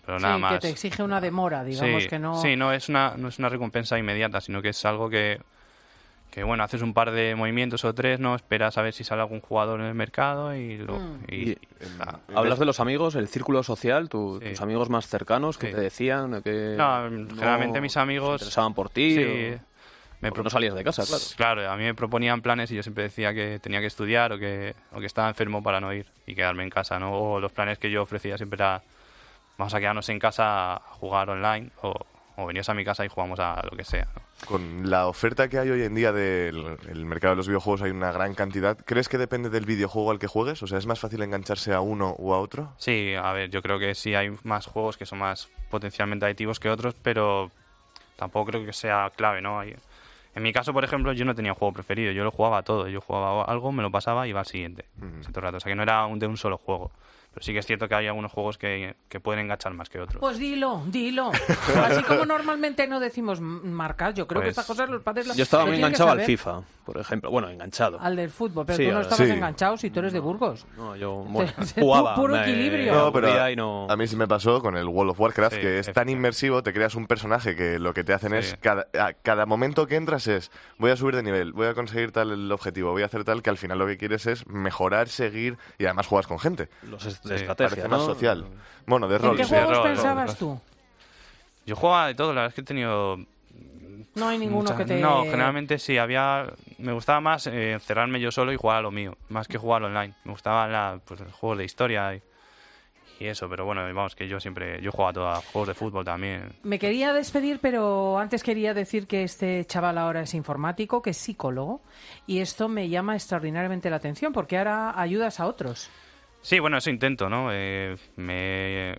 pero sí, nada más. que te exige una demora, digamos sí, que no... Sí, no es, una, no es una recompensa inmediata, sino que es algo que, que, bueno, haces un par de movimientos o tres, ¿no? Esperas a ver si sale algún jugador en el mercado y... Lo, Mm. y, Y, y está. Hablas de los amigos, el círculo social, tu- tus amigos más cercanos que Sí. te decían que No, generalmente mis amigos... se interesaban por ti. Sí. o- Me porque pro- no salías de casa, claro. Claro, a mí me proponían planes y yo siempre decía que tenía que estudiar o que, o que estaba enfermo para no ir y quedarme en casa, ¿no? O los planes que yo ofrecía siempre era, vamos a quedarnos en casa a jugar online o, o veníos a mi casa y jugamos a lo que sea, ¿no? Con la oferta que hay hoy en día del el mercado de los videojuegos hay una gran cantidad. ¿Crees que depende del videojuego al que juegues? O sea, ¿es más fácil engancharse a uno o a otro? Sí, a ver, yo creo que sí hay más juegos que son más potencialmente adictivos que otros, pero tampoco creo que sea clave, ¿no? Hay- En mi caso, por ejemplo, yo no tenía un juego preferido, yo lo jugaba a todo. Yo jugaba algo, me lo pasaba y iba al siguiente. Mm. Todo el rato. O sea, que no era un, de un solo juego. Pero sí que es cierto que hay algunos juegos que, que pueden enganchar más que otros. Pues dilo, dilo. Así como normalmente no decimos m- marcas, yo creo que Pues, estas cosas los padres las Yo estaba lo muy tienen que enganchado al saber. FIFA, por ejemplo. Bueno, enganchado. Al del fútbol, pero Sí, tú no a- estabas sí. enganchado si tú eres de Burgos. No, yo bueno, Pu- jugaba. puro me- equilibrio. me No, pero aburría a, y no... a mí sí me pasó con el World of Warcraft, Sí, que es es- tan inmersivo, te creas un personaje que lo que te hacen Sí. es, cada, a cada momento que entras es, voy a subir de nivel, voy a conseguir tal el objetivo, voy a hacer tal, que al final lo que quieres es mejorar, seguir, y además juegas con gente. Los est- de Sí, estrategia, Parece ¿no? más social. Bueno, de ¿En rol. qué sí. juegos rol, pensabas rol. tú? Yo jugaba de todo, la verdad es que he tenido... No hay ninguno muchas- que te... No, generalmente sí, había... Me gustaba más eh, encerrarme yo solo y jugar a lo mío, más que jugar online. Me gustaban la, pues, los juegos de historia y, y eso, pero bueno, vamos, que yo siempre... Yo jugaba a todos, juegos de fútbol también. Me quería despedir, pero antes quería decir que este chaval ahora es informático, que es psicólogo, y esto me llama extraordinariamente la atención, porque ahora ayudas a otros. Sí, bueno, eso intento, ¿no? Eh, me,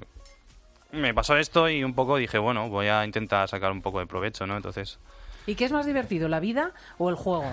me pasó esto y un poco dije, bueno, voy a intentar sacar un poco de provecho, ¿no? Entonces... ¿Y qué es más divertido, la vida o el juego?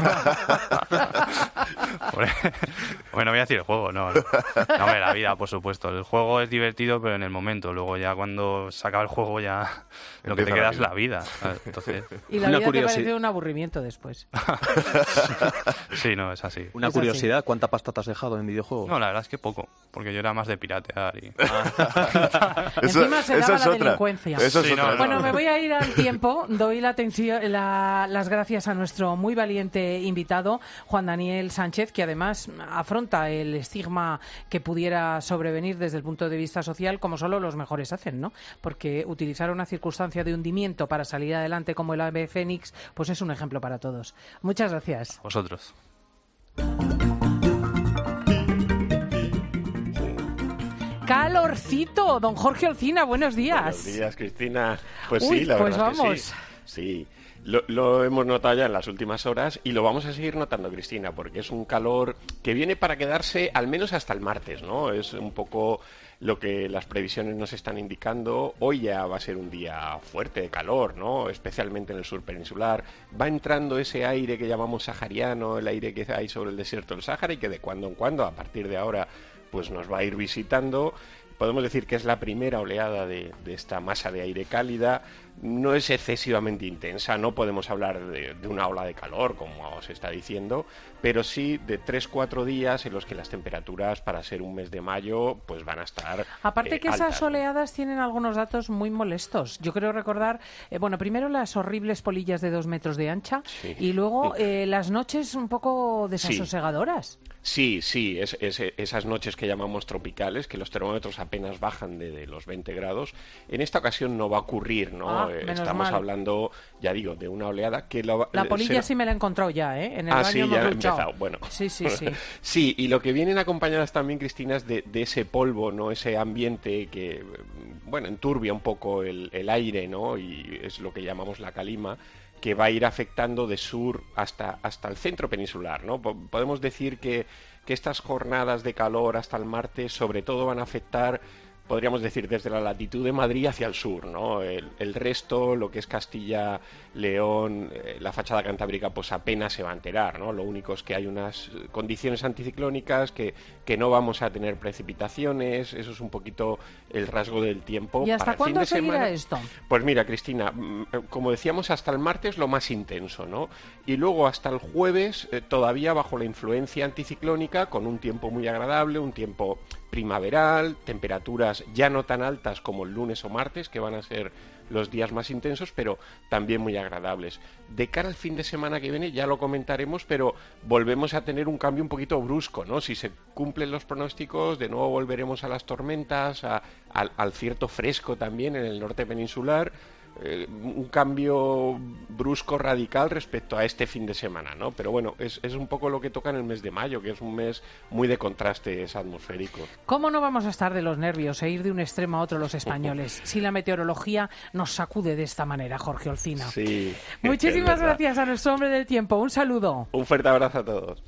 Bueno, voy a decir el juego, no. No, No, hombre, la vida, por supuesto. El juego es divertido, pero en el momento. Luego ya cuando se acaba el juego ya lo que te Empieza queda la es vida. la vida. ¿sabes? Entonces... Y la Una vida te curiosi- parece un aburrimiento después. Sí, no, es así. Una Es así. curiosidad, ¿cuánta pasta te has dejado en videojuegos? No, la verdad es que poco, porque yo era más de piratear y... Eso- Encima se eso daba es la otra. delincuencia. Eso es Sí, no, otra. no. Bueno, me voy a ir al tiempo. Doy la atención, la- las gracias a nuestro muy valiente invitado, Juan Daniel Sánchez, que además afronta el estigma que pudiera sobrevenir desde el punto de vista social, como solo los mejores hacen, ¿no? Porque utilizar una circunstancia de hundimiento para salir adelante como el ave fénix, pues es un ejemplo para todos. Muchas gracias. Vosotros. Calorcito, don Jorge Olcina, buenos días. Buenos días, Cristina. Pues Uy, sí, la pues verdad es que vamos. sí. Sí, lo, lo hemos notado ya en las últimas horas y lo vamos a seguir notando, Cristina, porque es un calor que viene para quedarse al menos hasta el martes, ¿no? Es un poco lo que las previsiones nos están indicando. Hoy ya va a ser un día fuerte de calor, ¿no? Especialmente en el sur peninsular. Va entrando ese aire que llamamos sahariano, el aire que hay sobre el desierto del Sáhara y que de cuando en cuando, a partir de ahora, pues nos va a ir visitando. Podemos decir que es la primera oleada de, de esta masa de aire cálida. No es excesivamente intensa, no podemos hablar de, de una ola de calor, como se está diciendo, pero sí de tres cuatro días en los que las temperaturas, para ser un mes de mayo, pues van a estar Aparte eh, que altas, esas ¿no? oleadas tienen algunos datos muy molestos. Yo creo recordar, eh, bueno, primero las horribles polillas de dos metros de ancha Sí. y luego eh, las noches un poco desasosegadoras. Sí, sí, es, es- esas noches que llamamos tropicales, que los termómetros apenas bajan de, de los veinte grados, en esta ocasión no va a ocurrir, ¿no? Ah, Eh, menos Estamos mal. hablando, ya digo, de una oleada que... lo- La eh, polilla será- sí me la he encontrado ya, ¿eh? En el Ah, baño sí, hemos ya ha luchado. empezado. Bueno. Sí, sí, sí. Sí, y lo que vienen acompañadas también, Cristina, es de, de ese polvo, ¿no? Ese ambiente que, bueno, enturbia un poco el, el aire, ¿no? Y es lo que llamamos la calima, que va a ir afectando de sur hasta, hasta el centro peninsular, ¿no? Po- Podemos decir que, que estas jornadas de calor hasta el martes sobre todo van a afectar, podríamos decir, desde la latitud de Madrid hacia el sur, ¿no? El, el resto, lo que es Castilla, León, eh, la fachada cantábrica, pues apenas se va a enterar, ¿no? Lo único es que hay unas eh, condiciones anticiclónicas, que, que no vamos a tener precipitaciones, eso es un poquito el rasgo del tiempo. ¿Y hasta Para el fin cuándo de seguirá semana. esto? Pues mira, Cristina, mm, eh, como decíamos, hasta el martes lo más intenso, ¿no? Y luego hasta el jueves, eh, todavía bajo la influencia anticiclónica, con un tiempo muy agradable, un tiempo primaveral, temperaturas ya no tan altas como el lunes o martes, que van a ser los días más intensos, pero también muy agradables. De cara al fin de semana que viene ya lo comentaremos, pero volvemos a tener un cambio un poquito brusco, ¿no? Si se cumplen los pronósticos, de nuevo volveremos a las tormentas, a, al, al cierto fresco también en el norte peninsular. Eh, un cambio brusco, radical respecto a este fin de semana, ¿no? Pero bueno, es, es un poco lo que toca en el mes de mayo, que es un mes muy de contrastes atmosféricos. ¿Cómo no vamos a estar de los nervios e ir de un extremo a otro los españoles si la meteorología nos sacude de esta manera, Jorge Olcina? Sí. Muchísimas gracias a nuestro hombre del tiempo. Un saludo. Un fuerte abrazo a todos.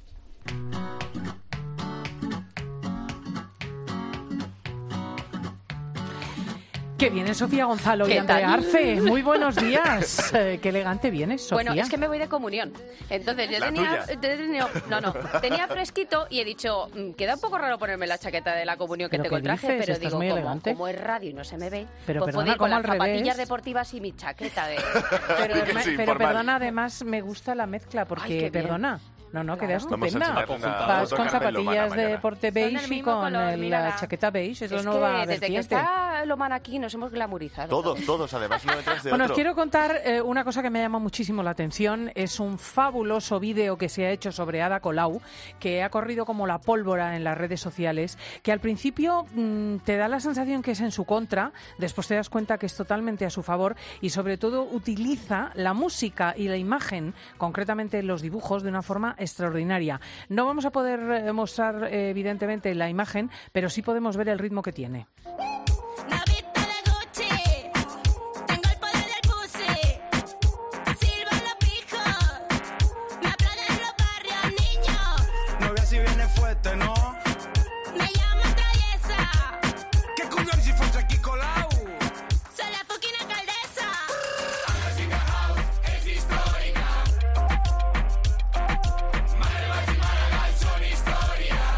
Que viene Sofía Gonzalo y ¿Qué Andrea tal? Arce. Muy buenos días. Eh, qué elegante vienes, Sofía. Bueno, es que me voy de comunión. Entonces yo ¿La tenía, tuya? tenía- no, no, tenía fresquito y he dicho, "Mm, queda un poco raro ponerme la chaqueta de la comunión que ¿Pero tengo qué el traje, dices? pero Estás digo, muy como, elegante. como es radio y no se me ve, Pero pues perdona, puedo ir con ¿cómo las al zapatillas revés? deportivas y mi chaqueta de... Pero, Pero- me- Sí, pero formal. perdona, además me gusta la mezcla porque, Ay, qué bien. perdona, no, no, queda Claro. Vamos a estupenda. enseñar una Vas foto con Carmen Lomana zapatillas de mañana. deporte Son del beige y mismo con color, el- mírala. la chaqueta beige, es, Es la nueva que desde que vertiente. está Loman aquí nos hemos glamurizado. Todos, todos, además, uno detrás de Bueno, os otro. quiero contar eh, una cosa que me llama muchísimo la atención. Es un fabuloso vídeo que se ha hecho sobre Ada Colau, que ha corrido como la pólvora en las redes sociales, que al principio mm, te da la sensación que es en su contra, después te das cuenta que es totalmente a su favor y sobre todo utiliza la música y la imagen, concretamente los dibujos, de una forma extraordinaria. No vamos a poder eh, mostrar eh, evidentemente la imagen, pero sí podemos ver el ritmo que tiene. No veas si viene fuerte, ¿no? Me llamo Traviesa. ¿Qué cuñón si fuese aquí Colau? Soy la fucking alcaldesa. Music House es histórica. Malvas y Maragall son historia.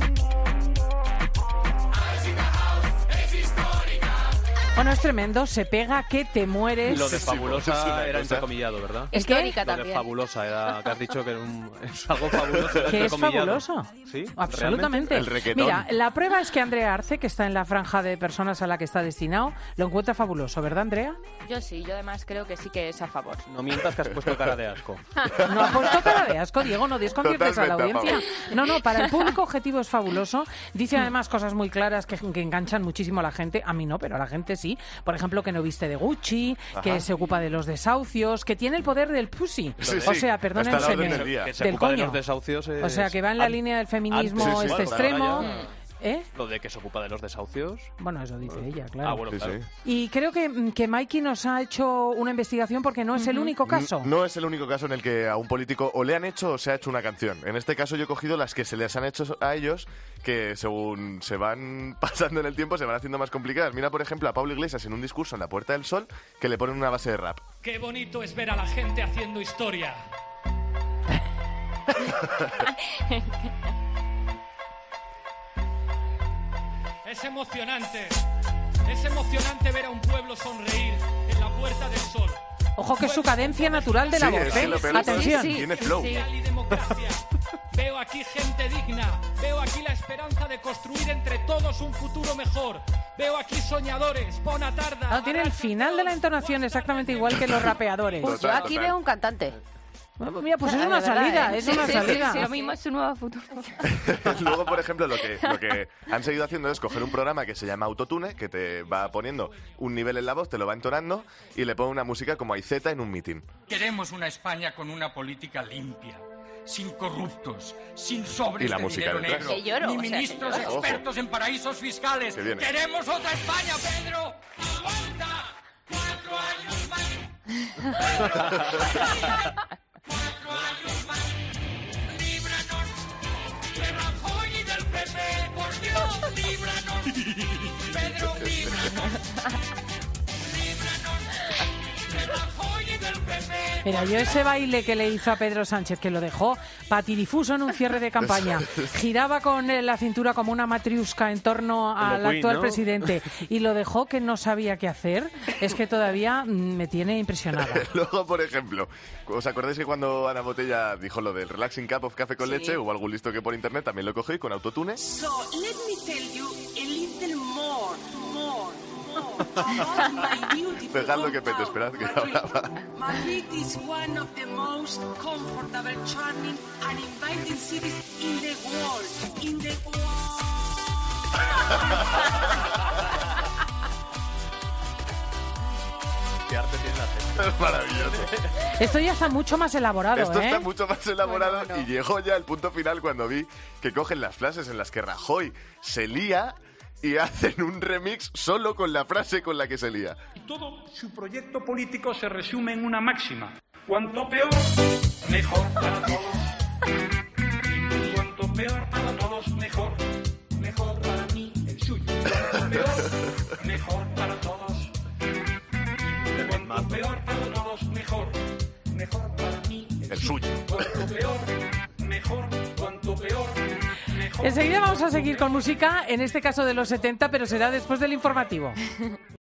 Music House es histórica. Bueno, es tremendo, se pega que te mueres. Lo de Sí, sí, fabulosa es una era cosa. entrecomillado, ¿verdad? Histórica Lo de también. fabulosa era que has dicho que era un- es algo fabuloso. era Que es entrecomillado. fabuloso. Sí, Absolutamente. El requetón. Mira, la prueba es que Andrea Arce, que está en la franja de personas a la que está destinado, lo encuentra fabuloso, ¿verdad, Andrea? Yo sí, yo además creo que sí que es a favor. No mientas que has puesto cara de asco. No ha puesto cara de asco, Diego, no desconciertes a la Totalmente a audiencia. No, no, para el público objetivo es fabuloso. Dice además cosas muy claras que, que enganchan muchísimo a la gente. A mí no, pero a la gente sí. Por ejemplo, que no viste de Gucci, que Ajá. se ocupa de los desahucios, que tiene el poder del pussy. Sí, O sí. sea, Está a la perdónense, orden del día. Que se del ocupa de coño. los desahucios es- O sea, que va en la An- línea del feminismo antes, este bueno, extremo. ahora ya- ¿Eh? Lo de que se ocupa de los desahucios. Bueno, eso dice ella, claro. Ah, bueno, Sí, claro. sí. Y creo que, que Mikey nos ha hecho una investigación porque no es el único caso. No es el único caso en el que a un político o le han hecho o se ha hecho una canción. En este caso yo he cogido las que se les han hecho a ellos, que según se van pasando en el tiempo se van haciendo más complicadas. Mira, por ejemplo, a Pablo Iglesias en un discurso en la Puerta del Sol que le ponen una base de rap. Qué bonito es ver a la gente haciendo historia. Es emocionante. Es emocionante ver a un pueblo sonreír en la Puerta del Sol. Ojo que es su cadencia natural de la Sí, voz, es que ¿eh? lo peor de todo es que Atención. tiene flow. Social y democracia. Veo aquí gente digna. Veo aquí la esperanza de construir entre todos un futuro mejor. Veo aquí soñadores. Bona tarda. No, tiene el final de la entonación exactamente igual que los rapeadores. Pues yo aquí veo un cantante. Mira, pues es Ah, una de verdad, salida, ¿eh? es una Sí, sí, salida. sí, lo mismo es su nuevo futuro. Luego, por ejemplo, lo que, lo que han seguido haciendo es coger un programa que se llama Autotune, que te va poniendo un nivel en la voz, te lo va entonando y le pone una música como Aizeta en un mitin. Queremos una España con una política limpia, sin corruptos, sin sobres Y la de música dinero detrás. negro, Que lloro, ni o sea, que ministros lloro. expertos en paraísos fiscales. Que viene. ¡Queremos otra España, Pedro! ¡Aguanta! ¡Cuatro años más! ¡Cuatro años más! ¡Líbranos de Rajoy y del P P! ¡Por Dios, líbranos! ¡Pedro, líbranos! ¡Líbranos de Rajoy y del P P! Mira, yo ese baile que le hizo a Pedro Sánchez, que lo dejó patidifuso en un cierre de campaña, giraba con la cintura como una matriusca en torno al Queen, actual ¿no? presidente y lo dejó que no sabía qué hacer, es que todavía me tiene impresionada. Luego, por ejemplo, ¿os acordáis que cuando Ana Botella dijo lo del relaxing cup of café con Sí. leche? Hubo algún listo que por internet también lo cogí con autotune. So, let me tell you a little more, more, more about my beautiful Dejadlo que pete, esperad que ahora va. Madrid is one of the most comfortable, charming and inviting cities in the world. In the Qué arte tiene la gente. Es maravilloso. Esto ya está mucho más elaborado, Esto ¿eh? está mucho más elaborado Bueno, bueno. y llegó ya el punto final cuando vi que cogen las frases en las que Rajoy se lía y hacen un remix solo con la frase con la que se lía. Todo su proyecto político se resume en una máxima. Cuanto peor, mejor para todos. Y cuanto peor para todos, mejor. Mejor para mí, el suyo. Cuanto peor, mejor para todos. Y cuanto peor para todos, mejor. Mejor para mí, el, El suyo. Cuanto peor, mejor. Cuanto peor, mejor. Enseguida vamos a seguir con música, en este caso de los setenta, pero será después del informativo.